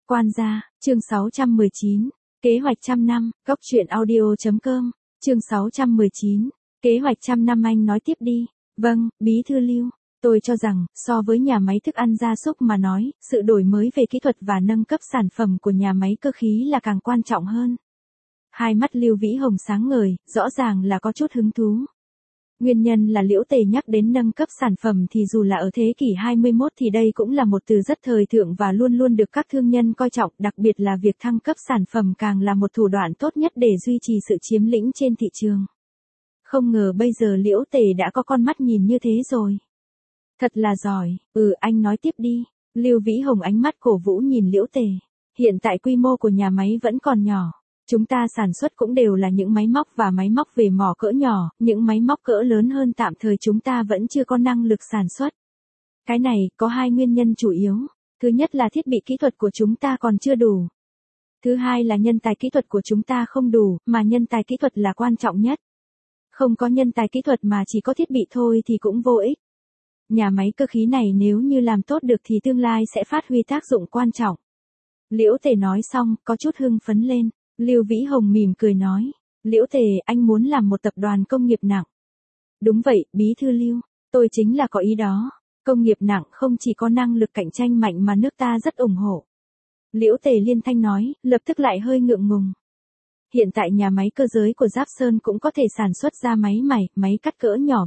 Quan gia, chương 619, kế hoạch trăm năm, Cốc truyện audio.com, chương 619, kế hoạch trăm năm. Anh nói tiếp đi. Vâng, bí thư Lưu. Tôi cho rằng, so với nhà máy thức ăn gia súc mà nói, sự đổi mới về kỹ thuật và nâng cấp sản phẩm của nhà máy cơ khí là càng quan trọng hơn. Hai mắt Lưu Vĩ Hồng sáng ngời, rõ ràng là có chút hứng thú. Nguyên nhân là Liễu Tề nhắc đến nâng cấp sản phẩm thì dù là ở thế kỷ 21 thì đây cũng là một từ rất thời thượng và luôn luôn được các thương nhân coi trọng, đặc biệt là việc thăng cấp sản phẩm càng là một thủ đoạn tốt nhất để duy trì sự chiếm lĩnh trên thị trường. Không ngờ bây giờ Liễu Tề đã có con mắt nhìn như thế rồi. Thật là giỏi. Anh nói tiếp đi. Lưu Vĩ Hồng ánh mắt cổ vũ nhìn Liễu Tề. Hiện tại quy mô của nhà máy vẫn còn nhỏ. Chúng ta sản xuất cũng đều là những máy móc và máy móc về mỏ cỡ nhỏ, những máy móc cỡ lớn hơn tạm thời chúng ta vẫn chưa có năng lực sản xuất. Cái này có hai nguyên nhân chủ yếu. Thứ nhất là thiết bị kỹ thuật của chúng ta còn chưa đủ. Thứ hai là nhân tài kỹ thuật của chúng ta không đủ, mà nhân tài kỹ thuật là quan trọng nhất. Không có nhân tài kỹ thuật mà chỉ có thiết bị thôi thì cũng vô ích. Nhà máy cơ khí này nếu như làm tốt được thì tương lai sẽ phát huy tác dụng quan trọng. Liễu Tề nói xong, có chút hưng phấn lên. Lưu Vĩ Hồng mỉm cười nói. Liễu Tề, anh muốn làm một tập đoàn công nghiệp nặng. Đúng vậy, bí thư Lưu. Tôi chính là có ý đó. Công nghiệp nặng không chỉ có năng lực cạnh tranh mạnh mà nước ta rất ủng hộ. Liễu Tề liên thanh nói, lập tức lại hơi ngượng ngùng. Hiện tại nhà máy cơ giới của Giáp Sơn cũng có thể sản xuất ra máy mài, máy cắt cỡ nhỏ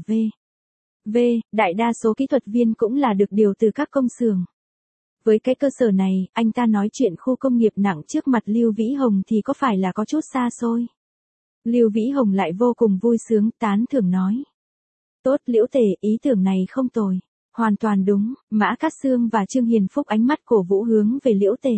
đại đa số kỹ thuật viên cũng là được điều từ các công xưởng. Với cái cơ sở này, anh ta nói chuyện khu công nghiệp nặng trước mặt Lưu Vĩ Hồng thì có phải là có chút xa xôi. Lưu Vĩ Hồng lại vô cùng vui sướng, tán thưởng nói. Tốt Liễu Tề, ý tưởng này không tồi. Hoàn toàn đúng. Mã Cát Sương và Trương Hiền Phúc ánh mắt cổ vũ hướng về Liễu Tề.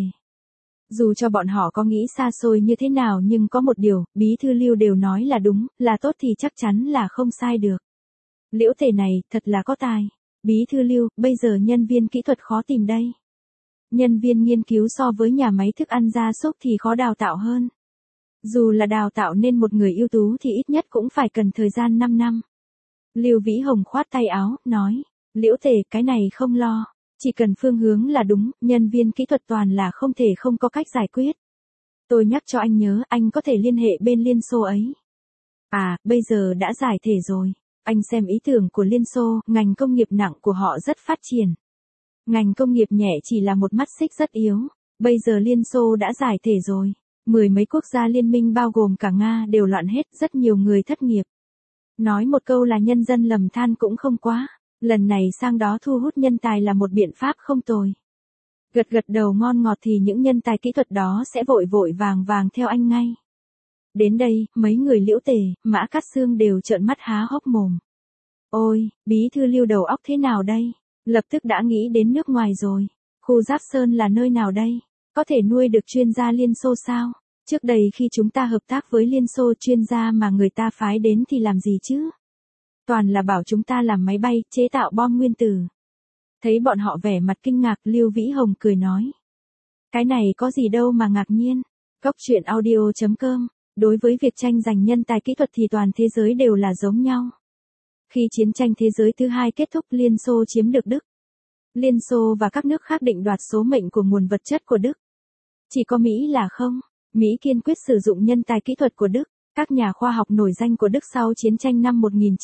Dù cho bọn họ có nghĩ xa xôi như thế nào nhưng có một điều, bí thư Lưu đều nói là đúng, là tốt thì chắc chắn là không sai được. Liễu Tề này, thật là có tài. Bí thư Lưu, bây giờ nhân viên kỹ thuật khó tìm đây. Nhân viên nghiên cứu so với nhà máy thức ăn gia súc thì khó đào tạo hơn. Dù là đào tạo nên một người ưu tú thì ít nhất cũng phải cần thời gian 5 năm. Lưu Vĩ Hồng khoát tay áo, nói. Liễu Tề, cái này không lo. Chỉ cần phương hướng là đúng, nhân viên kỹ thuật toàn là không thể không có cách giải quyết. Tôi nhắc cho anh nhớ, anh có thể liên hệ bên Liên Xô ấy. À, bây giờ đã giải thể rồi. Anh xem ý tưởng của Liên Xô, ngành công nghiệp nặng của họ rất phát triển. Ngành công nghiệp nhẹ chỉ là một mắt xích rất yếu. Bây giờ Liên Xô đã giải thể rồi. 10 mấy quốc gia liên minh bao gồm cả Nga đều loạn hết, rất nhiều người thất nghiệp. Nói một câu là nhân dân lầm than cũng không quá. Lần này sang đó thu hút nhân tài là một biện pháp không tồi. Gật gật đầu ngon ngọt thì những nhân tài kỹ thuật đó sẽ vội vội vàng theo anh ngay. Đến đây, mấy người Liễu Tề, Mã Cát Sương đều trợn mắt há hốc mồm. Ôi, bí thư Lưu đầu óc thế nào đây? Lập tức đã nghĩ đến nước ngoài rồi. Khu Giáp Sơn là nơi nào đây? Có thể nuôi được chuyên gia Liên Xô sao? Trước đây khi chúng ta hợp tác với Liên Xô chuyên gia mà người ta phái đến thì làm gì chứ? Toàn là bảo chúng ta làm máy bay, chế tạo bom nguyên tử. Thấy bọn họ vẻ mặt kinh ngạc, Lưu Vĩ Hồng cười nói. Cái này có gì đâu mà ngạc nhiên. Cốc truyện audio.com. Đối với việc tranh giành nhân tài kỹ thuật thì toàn thế giới đều là giống nhau. Khi chiến tranh thế giới thứ hai kết thúc, Liên Xô chiếm được Đức. Liên Xô và các nước khác định đoạt số mệnh của nguồn vật chất của Đức. Chỉ có Mỹ là không. Mỹ kiên quyết sử dụng nhân tài kỹ thuật của Đức. Các nhà khoa học nổi danh của Đức sau chiến tranh năm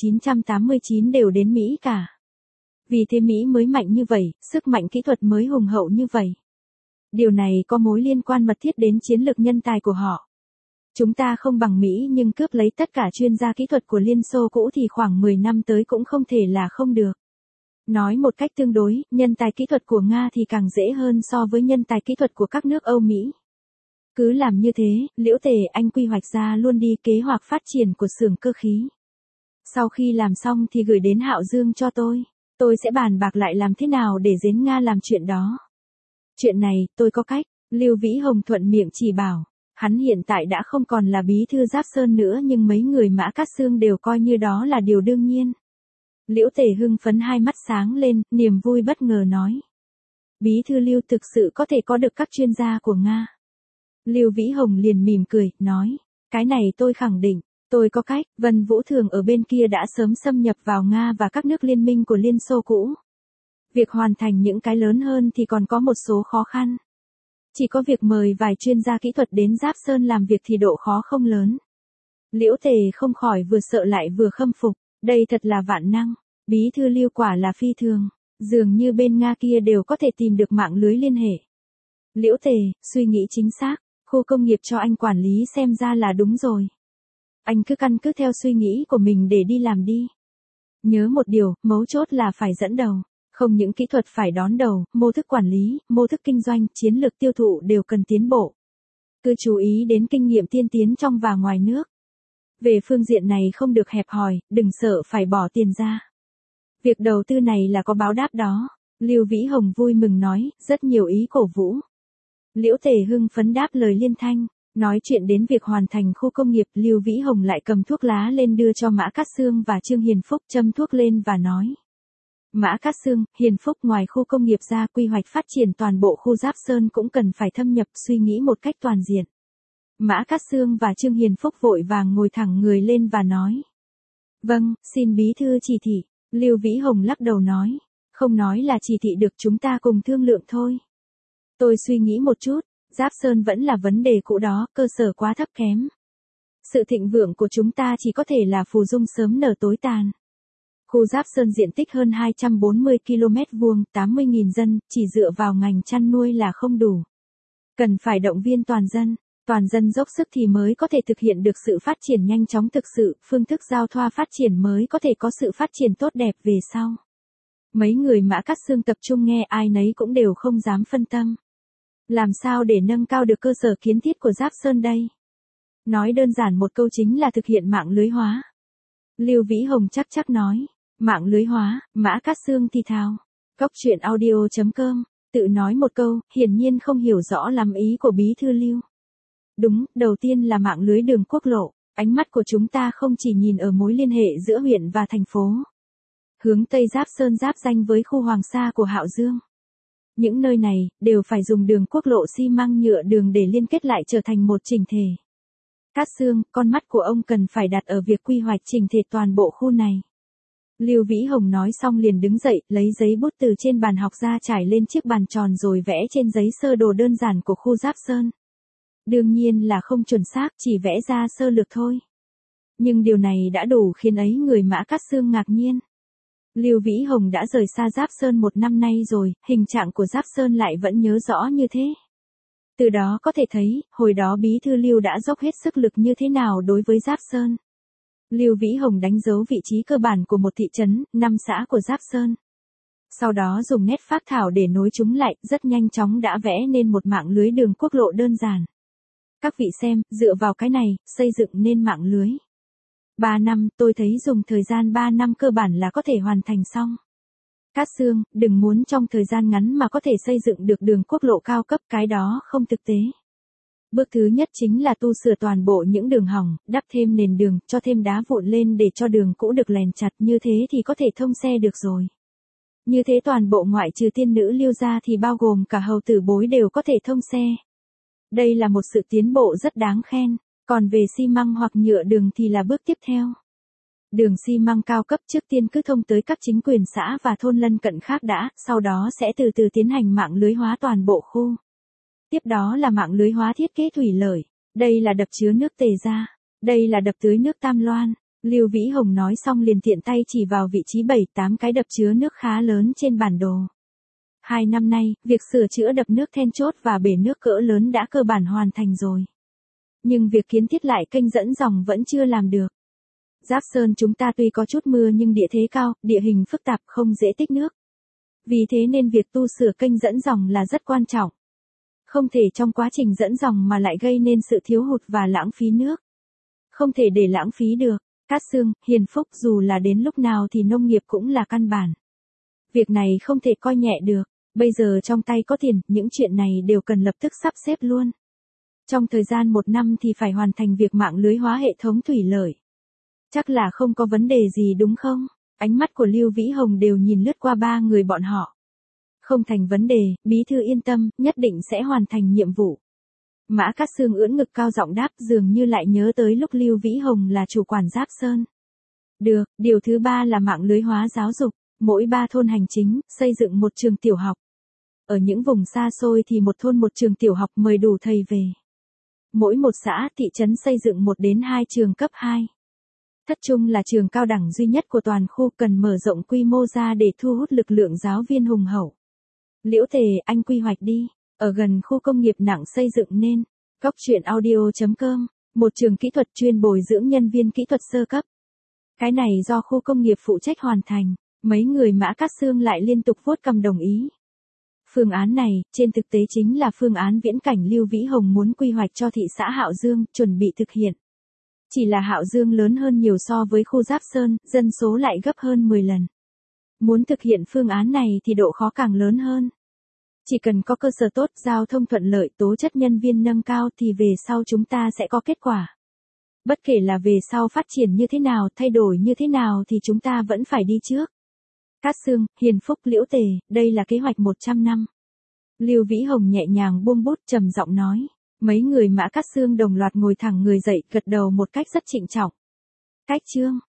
1989 đều đến Mỹ cả. Vì thế Mỹ mới mạnh như vậy, sức mạnh kỹ thuật mới hùng hậu như vậy. Điều này có mối liên quan mật thiết đến chiến lược nhân tài của họ. Chúng ta không bằng Mỹ nhưng cướp lấy tất cả chuyên gia kỹ thuật của Liên Xô cũ thì khoảng 10 năm tới cũng không thể là không được. Nói một cách tương đối, nhân tài kỹ thuật của Nga thì càng dễ hơn so với nhân tài kỹ thuật của các nước Âu Mỹ. Cứ làm như thế, Liễu Tề, anh quy hoạch ra luôn đi kế hoạch phát triển của xưởng cơ khí. Sau khi làm xong thì gửi đến Hạo Dương cho tôi. Tôi sẽ bàn bạc lại làm thế nào để đến Nga làm chuyện đó. Chuyện này, tôi có cách. Lưu Vĩ Hồng thuận miệng chỉ bảo. Hắn hiện tại đã không còn là bí thư Giáp Sơn nữa nhưng mấy người Mã Cát Sương đều coi như đó là điều đương nhiên. Liễu Tề hưng phấn hai mắt sáng lên, niềm vui bất ngờ nói. Bí thư Lưu thực sự có thể có được các chuyên gia của Nga. Lưu Vĩ Hồng liền mỉm cười, nói. Cái này tôi khẳng định, tôi có cách. Vân Vũ Thường ở bên kia đã sớm xâm nhập vào Nga và các nước liên minh của Liên Xô cũ. Việc hoàn thành những cái lớn hơn thì còn có một số khó khăn. Chỉ có việc mời vài chuyên gia kỹ thuật đến Giáp Sơn làm việc thì độ khó không lớn. Liễu Tề không khỏi vừa sợ lại vừa khâm phục, đây thật là vạn năng, bí thư Lưu quả là phi thường, dường như bên Nga kia đều có thể tìm được mạng lưới liên hệ. Liễu Tề, suy nghĩ chính xác, khu công nghiệp cho anh quản lý xem ra là đúng rồi. Anh cứ căn cứ theo suy nghĩ của mình để đi làm đi. Nhớ một điều, mấu chốt là phải dẫn đầu, không những kỹ thuật phải đón đầu, mô thức quản lý, mô thức kinh doanh, chiến lược tiêu thụ đều cần tiến bộ. Cứ chú ý đến kinh nghiệm tiên tiến trong và ngoài nước. Về phương diện này không được hẹp hòi, đừng sợ phải bỏ tiền ra. Việc đầu tư này là có báo đáp đó. Lưu Vĩ Hồng vui mừng nói, rất nhiều ý cổ vũ. Liễu Tề hưng phấn đáp lời liên thanh, nói chuyện đến việc hoàn thành khu công nghiệp, Lưu Vĩ Hồng lại cầm thuốc lá lên đưa cho Mã Cát Sương và Trương Hiền Phúc châm thuốc lên và nói. Mã Cát Sương, Hiền Phúc, ngoài khu công nghiệp ra, quy hoạch phát triển toàn bộ khu Giáp Sơn cũng cần phải thâm nhập suy nghĩ một cách toàn diện. Mã Cát Sương và Trương Hiền Phúc vội vàng ngồi thẳng người lên và nói. Vâng, xin bí thư chỉ thị. Lưu Vĩ Hồng lắc đầu nói. Không nói là chỉ thị được, chúng ta cùng thương lượng thôi. Tôi suy nghĩ một chút, Giáp Sơn vẫn là vấn đề cũ đó, cơ sở quá thấp kém. Sự thịnh vượng của chúng ta chỉ có thể là phù dung sớm nở tối tàn. Khu Giáp Sơn diện tích hơn 240 km vuông, 80.000 dân, chỉ dựa vào ngành chăn nuôi là không đủ. Cần phải động viên toàn dân dốc sức thì mới có thể thực hiện được sự phát triển nhanh chóng thực sự, phương thức giao thoa phát triển mới có thể có sự phát triển tốt đẹp về sau. Mấy người Mã Cát Sương tập trung nghe, ai nấy cũng đều không dám phân tâm. Làm sao để nâng cao được cơ sở kiến thiết của Giáp Sơn đây? Nói đơn giản một câu chính là thực hiện mạng lưới hóa. Lưu Vĩ Hồng chắc nói, mạng lưới hóa, Mã Cát Sương thì thào. Cóc truyện audio.com, tự nói một câu, hiển nhiên không hiểu rõ lắm ý của bí thư Lưu. Đúng, đầu tiên là mạng lưới đường quốc lộ, ánh mắt của chúng ta không chỉ nhìn ở mối liên hệ giữa huyện và thành phố. Hướng Tây Giáp Sơn giáp danh với khu Hoàng Sa của Hạo Dương. Những nơi này, đều phải dùng đường quốc lộ xi măng nhựa đường để liên kết lại trở thành một chỉnh thể. Cát Sương, con mắt của ông cần phải đặt ở việc quy hoạch chỉnh thể toàn bộ khu này. Lưu Vĩ Hồng nói xong liền đứng dậy, lấy giấy bút từ trên bàn học ra trải lên chiếc bàn tròn rồi vẽ trên giấy sơ đồ đơn giản của khu Giáp Sơn. Đương nhiên là không chuẩn xác, chỉ vẽ ra sơ lược thôi. Nhưng điều này đã đủ khiến ấy người Mã Cát Sương ngạc nhiên. Lưu Vĩ Hồng đã rời xa Giáp Sơn 1 năm nay rồi, hình trạng của Giáp Sơn lại vẫn nhớ rõ như thế. Từ đó có thể thấy, hồi đó bí thư Lưu đã dốc hết sức lực như thế nào đối với Giáp Sơn. Lưu Vĩ Hồng đánh dấu vị trí cơ bản của một thị trấn, 5 xã của Giáp Sơn. Sau đó dùng nét phác thảo để nối chúng lại, rất nhanh chóng đã vẽ nên một mạng lưới đường quốc lộ đơn giản. Các vị xem, dựa vào cái này, xây dựng nên mạng lưới. 3 năm, tôi thấy dùng thời gian 3 năm cơ bản là có thể hoàn thành xong. Cát Sương, đừng muốn trong thời gian ngắn mà có thể xây dựng được đường quốc lộ cao cấp, cái đó không thực tế. Bước thứ nhất chính là tu sửa toàn bộ những đường hỏng, đắp thêm nền đường, cho thêm đá vụn lên để cho đường cũ được lèn chặt, như thế thì có thể thông xe được rồi. Như thế toàn bộ ngoại trừ tiên nữ Lưu ra thì bao gồm cả hầu tử bối đều có thể thông xe. Đây là một sự tiến bộ rất đáng khen, còn về xi măng hoặc nhựa đường thì là bước tiếp theo. Đường xi măng cao cấp trước tiên cứ thông tới các chính quyền xã và thôn lân cận khác đã, sau đó sẽ từ từ tiến hành mạng lưới hóa toàn bộ khu. Tiếp đó là mạng lưới hóa thiết kế thủy lợi, đây là đập chứa nước Tề Gia, đây là đập tưới nước Tam Loan. Lưu Vĩ Hồng nói xong liền tiện tay chỉ vào vị trí 7-8 cái đập chứa nước khá lớn trên bản đồ. 2 năm nay, việc sửa chữa đập nước then chốt và bể nước cỡ lớn đã cơ bản hoàn thành rồi. Nhưng việc kiến thiết lại kênh dẫn dòng vẫn chưa làm được. Giáp Sơn chúng ta tuy có chút mưa nhưng địa thế cao, địa hình phức tạp không dễ tích nước. Vì thế nên việc tu sửa kênh dẫn dòng là rất quan trọng. Không thể trong quá trình dẫn dòng mà lại gây nên sự thiếu hụt và lãng phí nước. Không thể để lãng phí được. Cát Sương, Hiền Phúc, dù là đến lúc nào thì nông nghiệp cũng là căn bản. Việc này không thể coi nhẹ được. Bây giờ trong tay có tiền, những chuyện này đều cần lập tức sắp xếp luôn. Trong thời gian 1 năm thì phải hoàn thành việc mạng lưới hóa hệ thống thủy lợi. Chắc là không có vấn đề gì đúng không? Ánh mắt của Lưu Vĩ Hồng đều nhìn lướt qua 3 người bọn họ. Không thành vấn đề, bí thư yên tâm, nhất định sẽ hoàn thành nhiệm vụ. Mã Cát Sương ưỡn ngực cao giọng đáp, dường như lại nhớ tới lúc Lưu Vĩ Hồng là chủ quản Giáp Sơn. Được, điều thứ 3 là mạng lưới hóa giáo dục, mỗi 3 thôn hành chính, xây dựng một trường tiểu học. ở những vùng xa xôi thì một thôn một trường tiểu học mời đủ thầy về. Mỗi một xã, thị trấn xây dựng 1 đến 2 trường cấp 2. Thất Trung là trường cao đẳng duy nhất của toàn khu, cần mở rộng quy mô ra để thu hút lực lượng giáo viên hùng hậu. Liễu Tề, anh quy hoạch đi, ở gần khu công nghiệp nặng xây dựng nên. Góc truyện audio.com, một trường kỹ thuật chuyên bồi dưỡng nhân viên kỹ thuật sơ cấp. Cái này do khu công nghiệp phụ trách hoàn thành, mấy người Mã Cát Xương lại liên tục vuốt cằm đồng ý. Phương án này, trên thực tế chính là phương án viễn cảnh Lưu Vĩ Hồng muốn quy hoạch cho thị xã Hạo Dương, chuẩn bị thực hiện. Chỉ là Hạo Dương lớn hơn nhiều so với khu Giáp Sơn, dân số lại gấp hơn 10 lần. Muốn thực hiện phương án này thì độ khó càng lớn hơn. Chỉ cần có cơ sở tốt, giao thông thuận lợi, tố chất nhân viên nâng cao thì về sau chúng ta sẽ có kết quả. Bất kể là về sau phát triển như thế nào, thay đổi như thế nào thì chúng ta vẫn phải đi trước. Cát Xương, Hiền Phúc, Liễu Tề, đây là kế hoạch 100 năm. Lưu Vĩ Hồng nhẹ nhàng buông bút, trầm giọng nói. Mấy người Mã Cát Xương đồng loạt ngồi thẳng người dậy, gật đầu một cách rất trịnh trọng. Cách chương